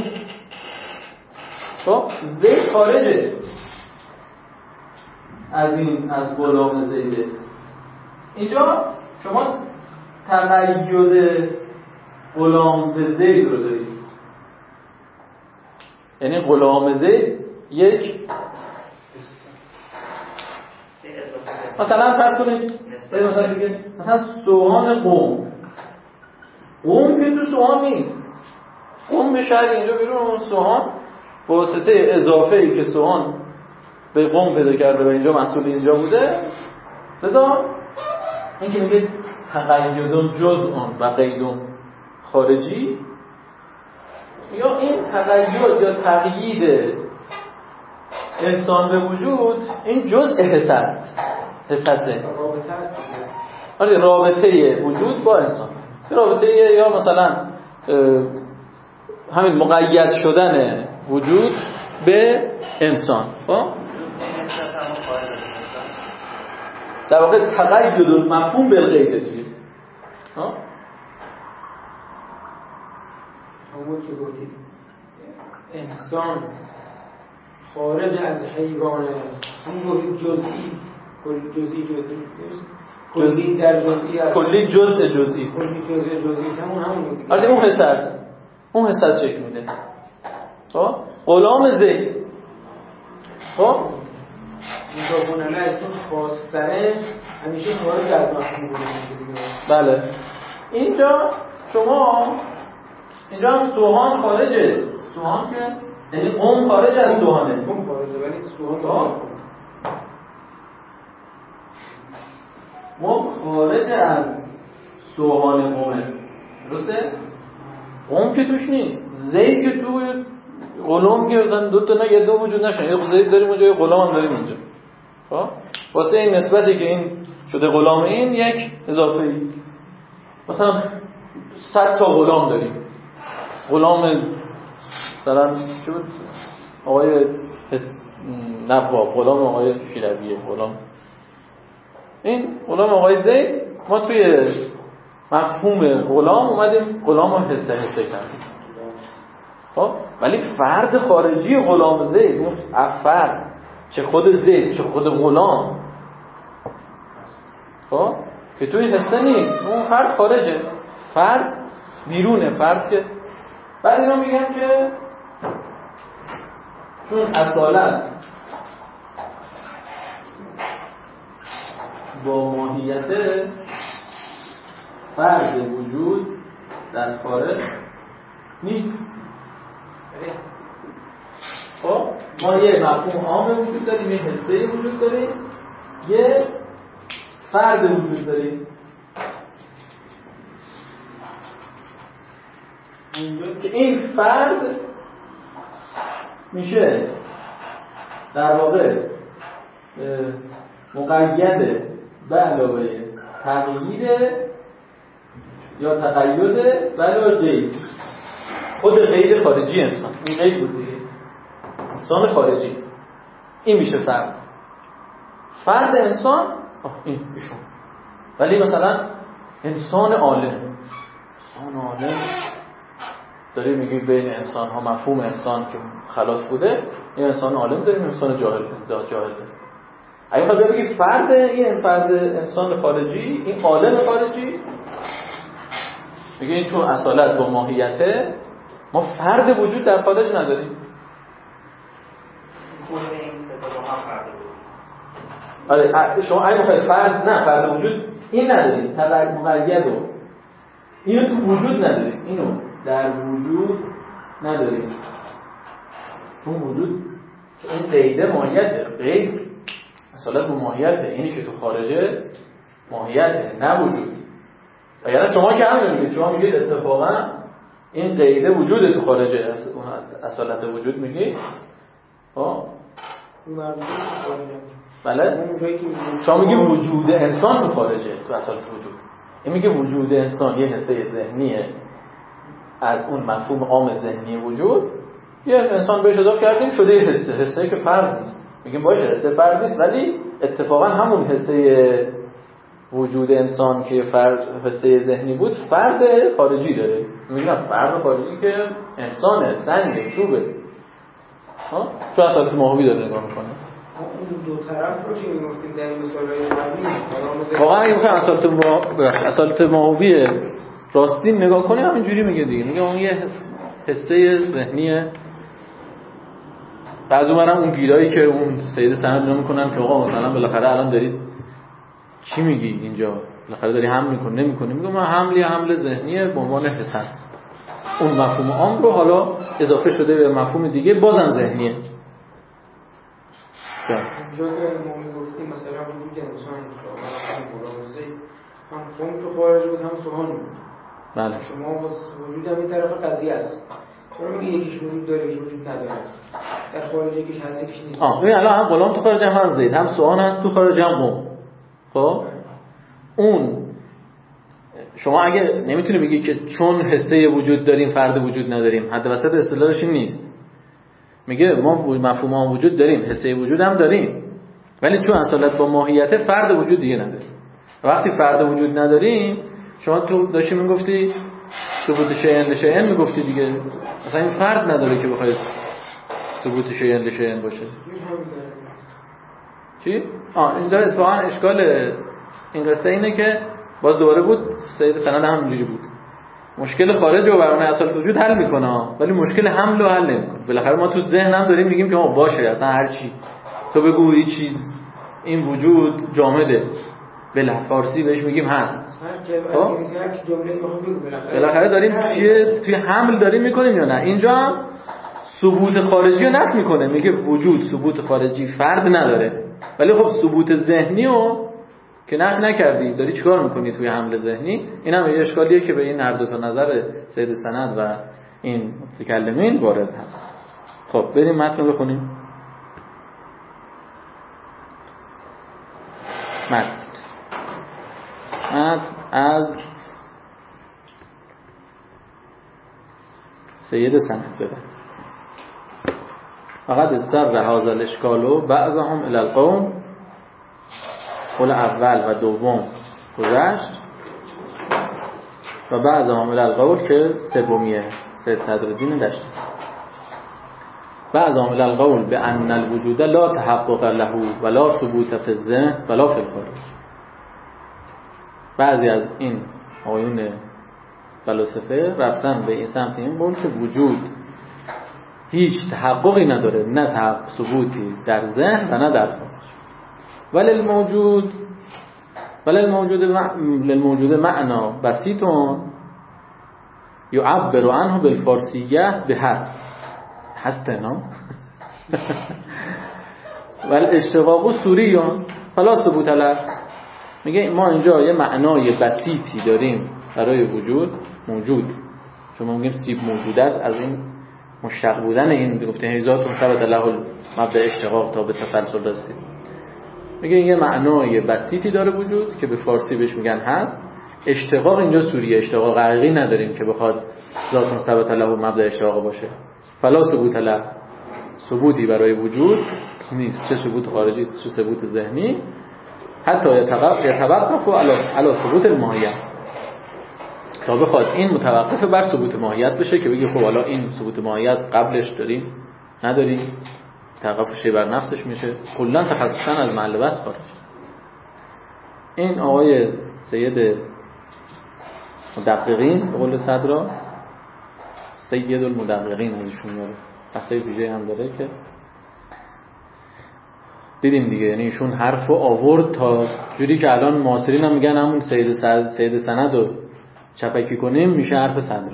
خب زید خارجه از این از غلام زیده. اینجا شما تقید غلام به زید رو دارید، یعنی غلام زید یک مثلا فرض کنید مثلا بگید مثلا سوهان قوم، قوم که تو سوهان نیست، قوم به شهر اینجا بیرون، اون سوهان به واسطه اضافه ای که سوهان به قوم پیدا کرده و اینجا مسئول اینجا بوده، لذا این که میگه تقییدون جزء و قیدون خارجی، یا این تقیید یا تقیید انسان به وجود این جزء حس است، حسه رابطه است. آره رابطه وجود با انسان، رابطه یا مثلا همین مقید شدن وجود به انسان. خب در واقع تقید مفهوم بالغیب دیگه. ها همون که گفتید انسان خارج از حیوانه، همون گفتید جزئی، کلی جزئی جزئی کلی در جزئی است، کلی جزء جزئی است، کلی جزء جزئی همون همون آره اون حس است، اون حس است شکل میده. خب غلام زید، خب مضافون علیه چون خواستره همیشه خارج از مفهوم بوده. بله اینجا شما اینجا هم سوهان خارجه، سوهان که یعنی قوم خارج از سوهانه، قوم خارجه ولی سوهان ما خارج از سوهان قومه، درسته؟ قوم که توش نیست، زید که توی غلام که مثلا دو تا نه یه دو وجود نشن، یه زید داریم اونجا، یه غلام هم داریم اینجا. خب واسه این نسبتی که این شده غلام، این یک اضافه ای مثلا صد تا غلام داریم، غلام مثلا چی بود آقای نواب، غلام آقای شیرویه، غلام این غلام آقای زید. ما توی مفهوم غلام اومدیم غلام رو حسه حسه کردیم. خب ولی فرد خارجی غلام زید، اون فرد چه خود زید چه خود غلام، خب که توی حسه نیست، اون فرد خارجه، فرد بیرونه، فرد که بعد اینا میگن که چون اصالت با ماهیت فرد وجود در خارج نیست. خب ما یه مفهوم عام وجود داریم، یه حسه وجود داریم، یه فرد وجود داریم که این فرد میشه در واقع مقید به علاوه تغییر یا تقید به علاوه قید. خود قید خارجی انسان، این قید بود دیگه، انسان خارجی، این میشه فرد. فرد انسان این ایشون. ولی مثلا انسان عالم، انسان عالم داری میگی بین انسان ها مفهوم انسان که خلاص بوده، این انسان عالم داریم، انسان جاهل داریم، جاهل داریم. اگه خواهد بگی فرد، این فرد انسان خارجی، این عالم خارجی، میگه این چون اصالت با ماهیته، ما فرد وجود در خارج نداریم. آره شما اگه میخواید فرد، نه فرد وجود این نداریم، تبع مقید رو اینو تو وجود نداریم، اینو در وجود نداریم، چون وجود این قیده ماهیته، قید اصالت با ماهیته، اینی که تو خارجه ماهیته نه وجود. اگر شما که همین میگید، شما میگید اتفاقا این قیده وجود تو خارجه، اصالت وجود میگید. ها بله شما میگی وجود انسان تو خارجه، تو اصالت وجود. این میگه وجود انسان یه حسه ذهنیه از اون مفهوم عام ذهنی وجود، یه انسان بهش اضافه کردیم شده یه حسه، حسه که فرد نیست. میگیم باشه حسه فرد نیست، ولی اتفاقا همون حسه وجود انسان که فرد حسه ذهنی بود فرد خارجی داره. میگم فرد خارجی که انسانه، سنگه، چوبه، ها چون اصالت ماهوی داره نگاه میکنه. اون دو طرف رو چی میگفتیم در این مثالای قبلی؟ واقعا اگه بخوایم اصالت ما اصالت ماهوی راستین نگاه کنیم همینجوری میگه دیگه، میگه اون یه حسه ذهنیه. بعضی اونم اون گیرایی که اون سید سند اینا میکنن که آقا مثلا بالاخره الان دارید چی میگی اینجا، بالاخره داری حمل میکنی نمیکنی، میگم من حملی حمل ذهنیه به عنوان حس است، اون مفهوم عام رو حالا اضافه شده به مفهوم دیگه بازم ذهنیه. اینجا که ما میگفتیم مثلا وجود انسان تو ملاحظه هم قوم تو خارج بود هم سوهان بود. بله شما وجود هم این طرف قضیه است. چرا میگه یکیش وجود داره یکیش وجود نداره؟ در خارج یکیش هست یکیش نیست. آه ببین الان هم غلام تو خارج هم زید، هم سوهان هست تو خارج هم قوم. خب اون شما اگه نمیتونی بگی که چون حسه وجود داریم فرد وجود نداریم، حد وسط اصطلاحش این نیست. میگه ما مفهوم ها وجود داریم، حسه وجود هم داریم، ولی چون اصالت با ماهیت فرد وجود دیگه نداریم. وقتی فرد وجود نداریم، شما تو داشتی میگفتی ثبوت شیء لشیء میگفتی دیگه، اصلا این فرد نداره که بخواد ثبوت شیء لشیء باشه. چی؟ آه اینجا اتفاقا اشکال این قصه اینه که باز دوباره بود سید سند هم اینجوری بود، مشکل خارج رو برای اصالت وجود حل میکنه ولی مشکل حمل رو حل نمیکنه. بالاخره ما تو ذهن هم داریم میگیم که ما باشه اصلا هر چی تو بگو هیچ چیز این وجود جامده، بله فارسی بهش میگیم هست. خب بالاخره داریم توی توی حمل داریم میکنیم یا نه. اینجا هم ثبوت خارجی رو نفی میکنه، میگه وجود ثبوت خارجی فرد نداره، ولی خب ثبوت ذهنی رو که نفی نکردی داری چیکار میکنی توی حمل ذهنی. این هم یه اشکالیه که به این هر دو تا نظر سید سند و این متکلمین وارد هست. خب بریم متن رو بخونیم. متن متن از سید سند بده. فقط استر هذا الاشکال بعضهم الی القوم، قول اول و دوم گذشت و بعضهم الی القول که سومیه سید صدرالدین داشت. بعضهم الی القول بان الوجود لا تحقق له ولا ثبوت فی الذهن ولا فی الخارج. بعضی از این آیون فلسفه رفتن به این سمت این قول که وجود هیچ تحققی نداره، نه تحقق ثبوتی در ذهن و نه در خارج. ولی الموجود ولی الموجود للموجود معنا بسيط يعبر عنه بالفارسیه به هست هست نه ولی اشتقاق سوریون فلا ثبوت له. میگه ما اینجا یه معنای بسیطی داریم برای وجود موجود. چون ما میگیم سیب موجود است، از این مشتق بودن این گفته هیزاتون ثبت له مبدأ اشتقاق تا به تسلسل رسید. میگه یه معنای بسیطی داره وجود که به فارسی بهش میگن هست. اشتقاق اینجا سوریه، اشتقاق حقیقی نداریم که بخواد ذاتون ثبت له مبدأ اشتقاق باشه. فلا ثبوت له، ثبوتی برای وجود نیست، چه ثبوت خارجی چه ثبوت ذهنی. حتی یتوقف علی ثبوت الماهیت، تا بخواد این متوقف بر ثبوت ماهیت بشه که بگی خب حالا این ثبوت ماهیت قبلش داریم نداریم، توقفش بر نفسش میشه، کلا تخصصا از محل بحث خارج. این آقای سید مدققین به قول صدرا، سید المدققین ازشون میاره، بحثای ویژه هم داره که دیدیم دیگه. یعنی ایشون حرفو آورد تا جوری که الان معاصرین هم میگن همون سید سند سید سند رو چپکی کنیم میشه حرف صدر.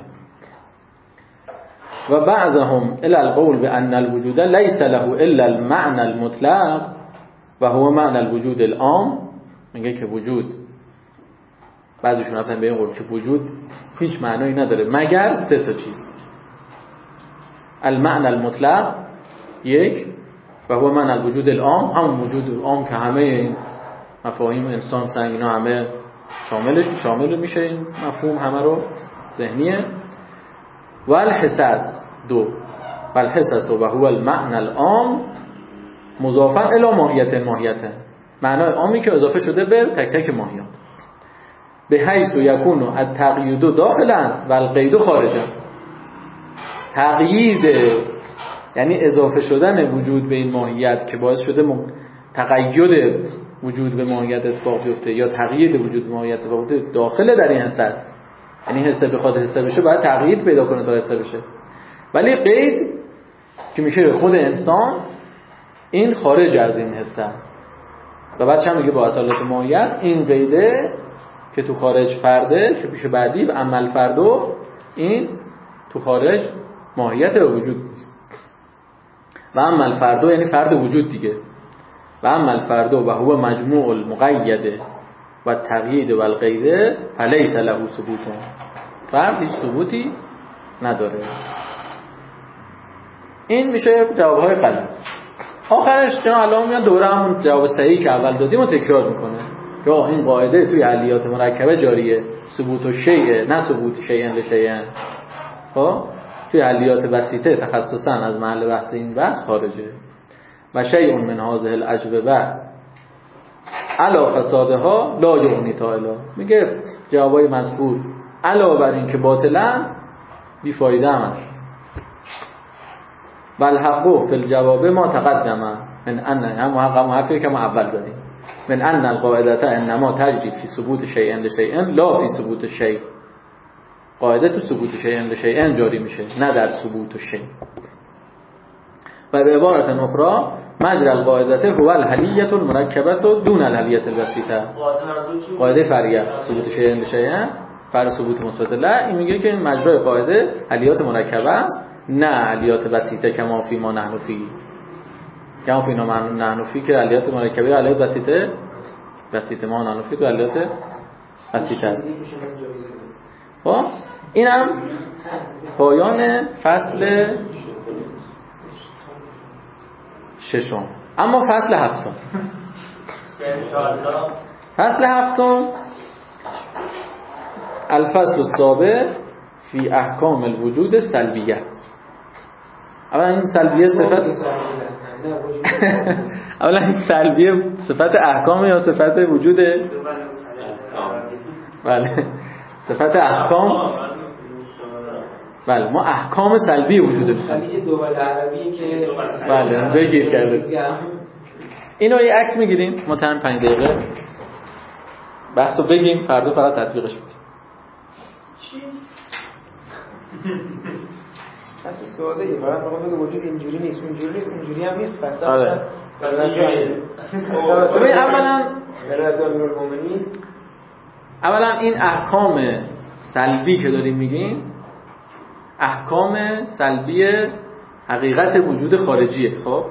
و بعضهم الی القول بان الوجود ليس له الا المعنى المطلق و هو معنى الوجود العام. میگه که وجود، بعضیشون اصلا به این قول که وجود هیچ معنایی نداره مگر سه تا چیز: المعنى المطلق یک، و هو معنى الوجود العام، همون وجود عام که همه این مفاهیم انسان سنگ اینا همه شاملش شامل میشه، این مفهوم همه رو ذهنیه. و الحساس دو، و الحساس و هو المعنى العام مضافا الی ماهیت ماهیت، معنای عامی که اضافه شده به تک تک ماهیات. به حیث یکون التقیید داخلا و القید خارجا. تقیید یعنی اضافه شدن وجود به این ماهیت که باعث شده م... تقید وجود به ماهیت اتفاق بیفته یا تقیید وجود به ماهیت اتفاق بیفته داخل در این حسه است. یعنی حسه بخواد حسه بشه باید تقیید پیدا کنه تا حسه بشه. ولی قید که میشه خود انسان، این خارج از این حسه است. و بعد چند میگه با اصالت ماهیت این قیده که تو خارج فرده که پیش بعدی و عمل فردو، این تو خارج ماهیت و وجود نیست. و عمل فردو یعنی فرد وجود دیگه. و عمل فردو و هو مجموع المقید و تقیید و القید فلیس له ثبوت. فرد هیچ ثبوتی نداره. این میشه جوابهای غلط. آخرش چون الان میاد دوره همون جواب صحیحی که اول دادیم رو تکرار میکنه. یا این قاعده توی علیات مرکبه جاریه، ثبوت الشیء نه ثبوت شیء لشیء. خب توی علیات بسیطه تخصصا از محل بحث این بحث خارجه. و شیء من هذه الاجوبه علا فسادها لا یغنی تعالی. میگه جوابای مذکور علاوه بر این که باطلن بی فایده هم هست. و الحق فی الجواب ما تقدم من ان هم حق حرفی که ما اول زدیم، من ان القاعده انما تجری فی ثبوت شیء لشیء لا فی ثبوت شیء. قاعده تو ثبوت شیء لشیء جاری میشه نه در ثبوت شیء. و به عبارت اخرى مجرى القاعده هو الحلیه المرکبه دون الحلیه البسیطه. قاعده فرعیه ثبوت شیء لشیء فر ثبوت مثبت لا، این میگه که این مجرای قاعده حلیات مرکبه است نه علیات بسیطه کما فی ما نحن فی. کما فی ما نحن فی که علیات مرکبه علیات بسیطه بسیطه ما نحن فی تو علیات بسیطه است. خب اینم پایان فصل ششم. اما فصل هفتم، فصل هفتم الفصل السابع فی احکام الوجود سلبیه. اولا این سلبیه صفت اولا این سلبیه صفت احکام یا صفت وجوده؟ بله صفت احکام. بله ما احکام سلبی وجوده خلیج دول عربی که بله بگیر کرده. اینو یه عکس میگیریم ما تن پنج دقیقه بحثو بگیم، فردا فقط تطبیقش بدیم. چی؟ اصلا سواده یه فقط بگم بگه وجود اینجوری نیست اونجوری نیست اونجوری هم نیست. پس آره ببین اولا اولا این احکام سلبی که داریم میگیم احکام سلبی حقیقت وجود خارجیه. خب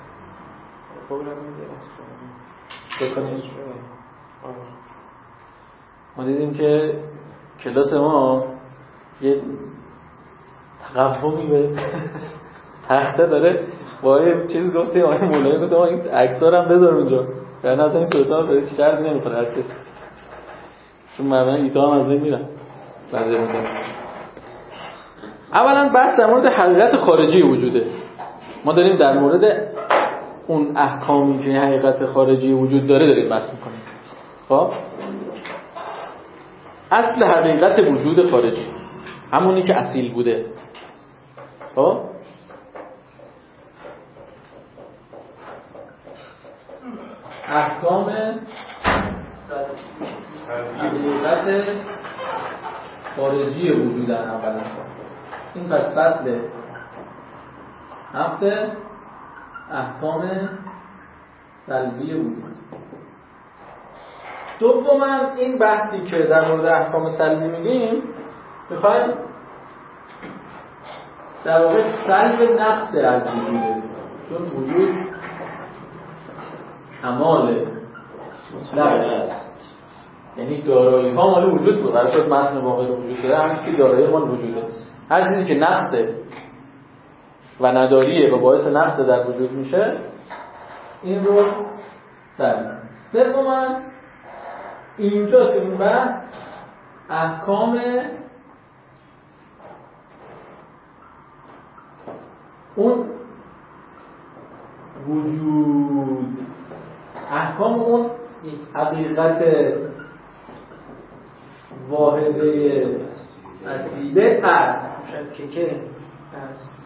ما دیدیم که کلاس ما یه تقومی به تخته داره با یه چیز گفتیم آقای مولایی گفتم این عکس‌ها رو هم بذار اونجا، یعنی اصلا این صورت‌ها به هیچ دردی نمی‌خوره هر کسی، چون معمولا ایتا هم از بین میرن. اولا بحث در مورد حقیقت خارجی وجوده. ما داریم در مورد اون احکامی که حقیقت خارجی وجود داره داریم بحث می‌کنیم. خب اصل حقیقت وجود خارجی همونی که اصیل بوده. خب احکام حقیقت خارجی وجود اولا این پس فصل هفته احکام سلبی وجود. دوما این بحثی که در مورد احکام سلبی میگیم میخوایم در واقع سلب نقص از وجوده، چون وجود کمال است، یعنی دارایی ها مال وجود بود، قرار شد متن واقعی وجود داره، همین که دارایی مال وجوده. هر چیزی که نقصه و نداریه و باعث نقص در وجود میشه این رو سلب. سوما اینجا تو این بحث احکام اون وجود، احکام اون حقیقت واحده اصیله هست مشککه هست.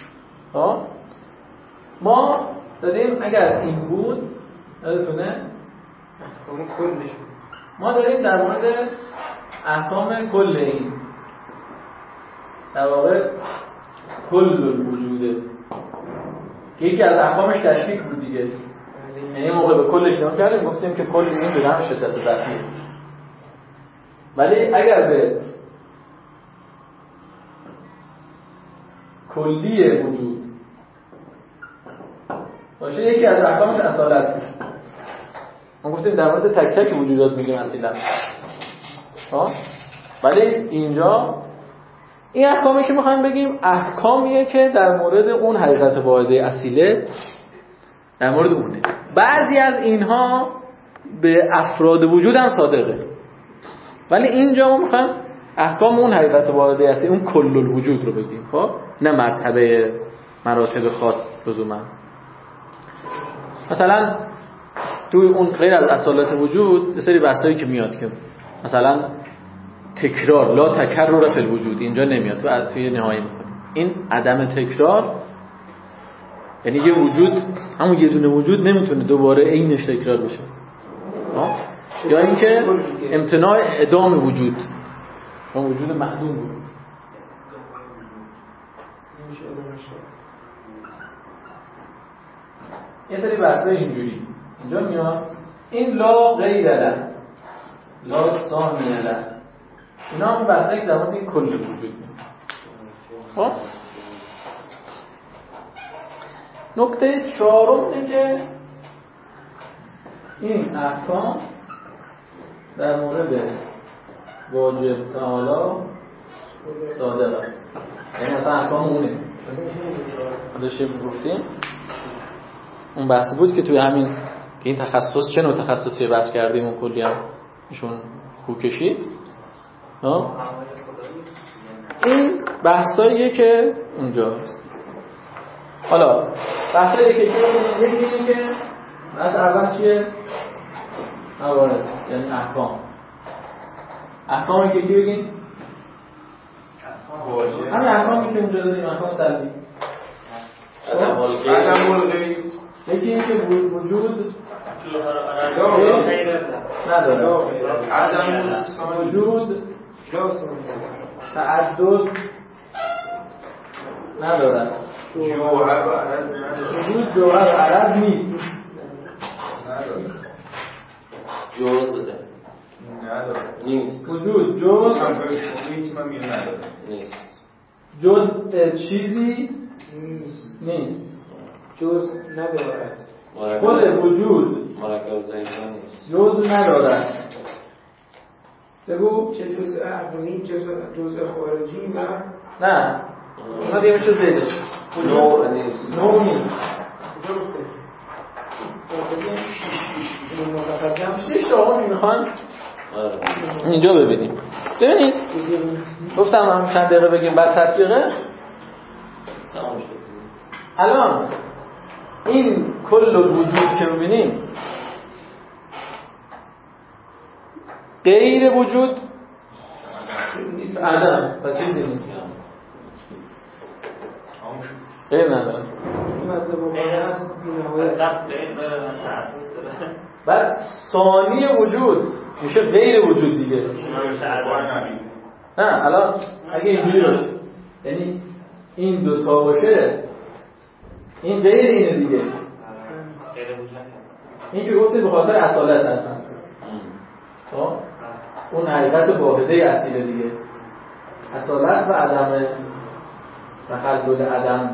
ما داریم اگر این بود یادتونه احکام کلش ما داریم در مورد احکام کل این در واقع کل الوجوده که یکی از احکامش تشکیک بود دیگه، یعنی موقع به کلش نگاه کردیم گفتیم که کل این به هم شدت ذاتیه، ولی اگر به کلی وجود باشه یکی از احکامش اصالت بود. ما گفتیم در مورد تک تک وجودات میگیم اصیلا، ها، ولی اینجا این احکامی که میخوایم بگیم احکامیه که در مورد اون حقیقت واحده اصیله در مورد اونه. بعضی از اینها به افراد وجود هم صادقه، ولی اینجا ما میخوایم احکام اون حقیقت واحده اصیله، اون کل الوجود رو بگیم، خب نه مرتبه مراتب خاص لزوما. مثلا توی اون غیر از اصالت وجود یه سری بحثایی که میاد که مثلا تکرار لا تکرر فی الوجود اینجا نمیاد، تو توی نهایی میکنیم این عدم تکرار، یعنی یه وجود همون یه دونه وجود نمیتونه دوباره عینش تکرار بشه، ها، یا اینکه امتناع ادام وجود، اون وجود معدوم بود یه سری بحثای اینجوری اینجا میاد. این لا غیر له لا ثانی له اینا هم بحثایی که در مورد این کل وجود میاد. خب نکته چهارم اینه که این احکام در مورد واجب تعالی صادق است، یعنی اصلا احکام اونه داشتیم گفتیم اون بحث بود که توی همین که این تخصص چه نوع تخصصی بحث کردیم اون کلی هم ایشون خو کشید. این بحثاییه که اونجاست. حالا بحثایی که یکی اینه که بحث اول چیه؟ عوارض، یعنی احکام. احکامی که کی بگیم؟ همین احکامی که اونجا داریم، احکام سلبی. عدم الغیب. یکی اینه که وجود نداره. عدم وجود تعدد نداره. جوهر و عرض نداره. وجود جوهر و عرض نیست. جز نداره. نیست. وجود جز هیچ من میگم نداره. نیست. جز چیزی نیست نیست جز ندارد خود وجود مرکب ضعیفان نیست جز ندارد بگو چه جزء عقلی جزء جزء خارجی و نه اونا دیگه میشه زیدش نوع نیست نوع نیست کجا گفته؟ خارجی شیش مقدم شیش آقا که میخوان اینجا ببینیم ببینید گفتم هم چند دقیقه بگیم بعد تطبیقه تمام شد الان این کل وجود که میبینیم غیر وجود عدم و چیزی نیست غیر نداره بعد ثانی وجود میشه غیر وجود دیگه نه الان اگه اینجوری باشه یعنی این دوتا باشه این غیر اینه دیگه این که گفتید به خاطر اصالت هستن خب اون حقیقت واحده اصیله دیگه اصالت و عدم تخلل عدم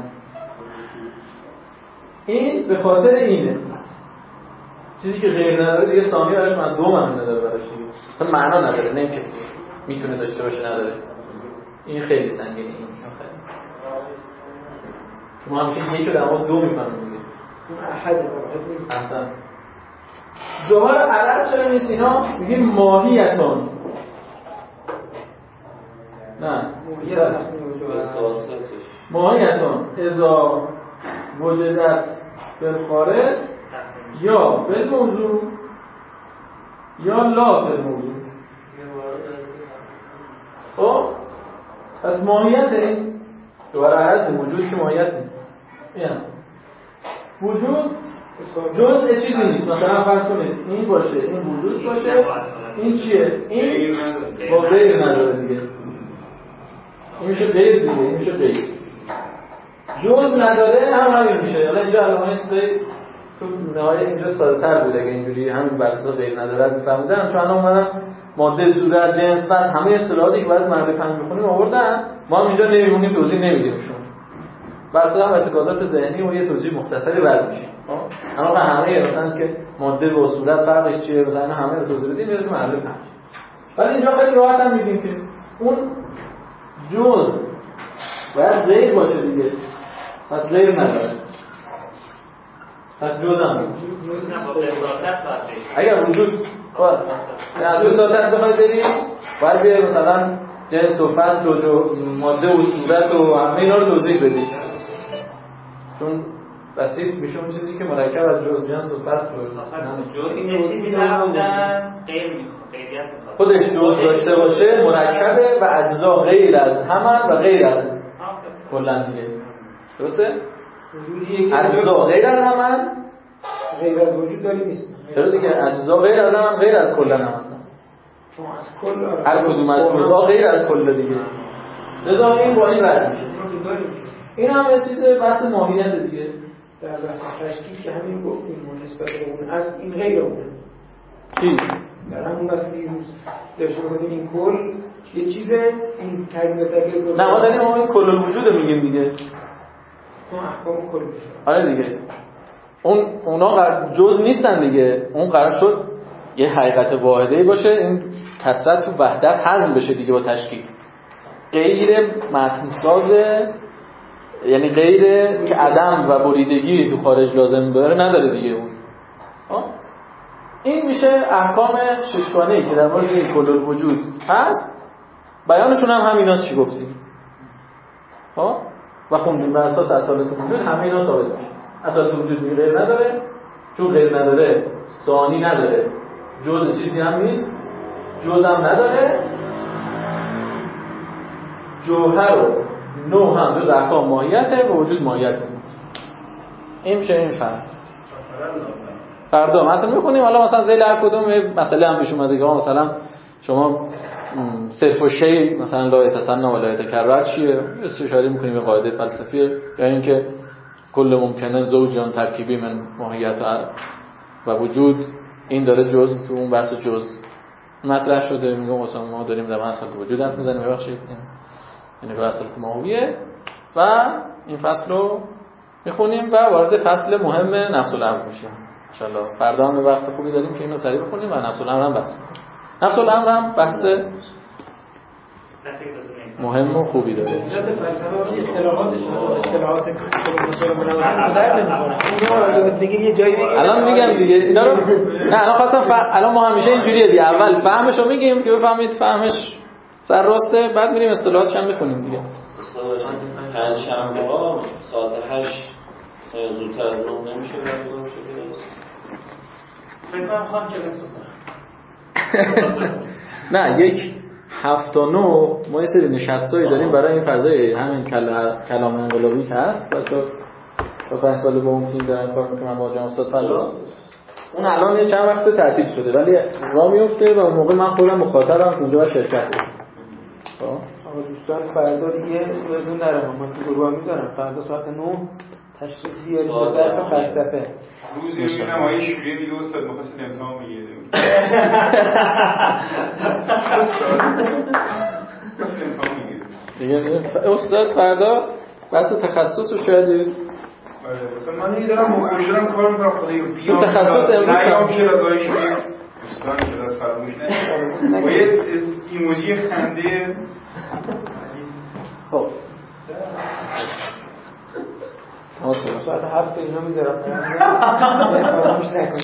این به خاطر اینه چیزی که غیر نداره دیگه ثانی براش من دو من نداره براش دیگه اصلا معنا نداره نه اینکه میتونه داشته باشه نداره این خیلی سنگینه این خیلی شما همیشه یک رو در مورد دو میفهمید دیگه اون احد واحد نیست اصلا جوهر عرض چرا نیست اینا میگیم ماهیتون نه ماهیتون اذا وجدت بالخارج یا بالموضوع یا لا بالموضوع خب پس ماهیت این جوهر عرض وجود که ماهیت نیست این وجود جزء چیزی نیست مثلا فرض کنید این باشه این وجود باشه این چیه این با غیر نداره دیگه این میشه غیر دیگه این میشه غیر جزء نداره هم همین میشه حالا اینجا علامه چیزایی تو نهایت اینجا ساده تر بود اگه اینجوری همین برسا غیر نداره میفهمیدن چون الان اومدن ماده صورت جنس فصل همه اصطلاحاتی که باید مرد پنج بخونیم آوردن ما هم اینجا نمیمونیم توضیح نمیدیمشون برسا هم ارتکازات ذهنی و یه توضیح مختصری بعد میشیم اما همه مثلا که ماده و صورت فرقش چیه مثلا همه رو توضیح بدیم میرسیم مرحله پنج ولی اینجا خیلی راحت هم میگیم که اون جز باید غیر باشه دیگه پس غیر نداره پس جز هم اگر وجود از دو ساعت بخوای بریم باید بیای مثلا جنس و فصل و ماده و صورت و همه اینا رو توضیح بدیم چون بسیط میشه اون چیزی که مرکب از جز جنس و فصل و جز این چیزی نبودن غیر میخواد غیریت میخواد خودش جز داشته باشه مرکبه و اجزا غیر از همن و غیر از کلا دیگه درسته؟ اجزا غیر از همن غیر از وجود داری نیست چرا دیگه اجزا غیر از همن غیر از کلا هم هستن چون از کل هر کدوم از جزا غیر از کل دیگه لذا این با این رد میشه این هم یه چیز بحث ماهیت دیگه در بحث تشکیل که همین گفتیم و نسبت به اون اصل این غیر اونه چی؟ در همون بحث دیروز داشته بودیم این کل یه چیزه این تعریف تکلیف نه ما داریم این کل الوجود میگیم دیگه ما احکام کل میشه آره دیگه اون اونا جز نیستن دیگه اون قرار شد یه حقیقت واحده‌ای باشه این کثرت تو وحدت هضم بشه دیگه با تشکیل غیر متن سازه یعنی غیر که عدم و بریدگی تو خارج لازم داره نداره دیگه اون آه؟ این میشه احکام ششگانه‌ای که در مورد این کل الوجود هست بیانشون هم همیناست چی گفتیم ها و خوندیم بر اساس اصالت وجود همه اینا ثابت میشه اصالت وجود میگه غیر نداره چون غیر نداره ثانی نداره جزء چیزی هم نیست جزء هم نداره جوهر و نوع هم جز احکام ماهیته و وجود ماهیت نیست این میشه این فرض فردا متن میخونیم حالا مثلا ذیل هر کدوم مسئله هم پیش اومده که مثلا شما صرف و شی مثلا لا یتسنى و لا یتکرر چیه استشاره میکنیم به قاعده فلسفیه یا اینکه کل ممکنه زوجان ترکیبی من ماهیت و وجود این داره جز تو اون بحث جز مطرح شده میگم مثلا ما داریم در اصالت وجود حرف میزنیم ببخشید یعنی به اصالت ماهویه و این فصل رو میخونیم و وارد فصل مهم نفس الامر میشیم ان شاء الله. فردا هم وقت خوبی داریم که اینو سریع بخونیم و نفس الامر هم بحث کنیم. نفس الامر هم بحث مهم و خوبی داره. اصطلاحاتش اصطلاحات پروفسور منور در نمی‌خوره. دیگه یه جایی بگید. الان میگم دیگه اینا رو نه الان خواستم ف... الان ما همیشه اینجوریه دیگه، اول فهمش رو میگیم که بفهمید فهمش سر راسته، بعد میریم اصطلاحاتش هم میخونیم دیگه. پنج شنبه ها ساعت هشت مثلا زودتر از نه نمیشه برگزار شده. فکر کنم خواهم کلاس بزنم. نه یک هفت و نو ما یه سری نشستایی داریم برای این فضای همین کلام انقلابی که هست. بچه‌ها تا پنج سال با اون تیم دارن کار میکنن با جناب استاد فلاح. اون الان یه چند وقت تعطیل شده ولی راه میفته و اون موقع من خودم مخاطبم اونجا شرکت کنم. آقا دوستان فردا دیگه بدون نرم، من تو گروه میذارم فردا ساعت نه تشریف بیارید به درس فلسفه. روزی میبینم آیه شوریه میگه استاد می‌خواستید امتحان بگیرید. دیگه استاد فردا بحث تخصص شاید آره مثلا من می‌دارم مقایسه کار می‌کنم خدایی بیام تخصص امروز نیام که از آیه شوریه دوستان کلاس فراموش نکنید. با یه ایموجی خنده. خب ساعت هفت اینو میذارم فراموش نکنید.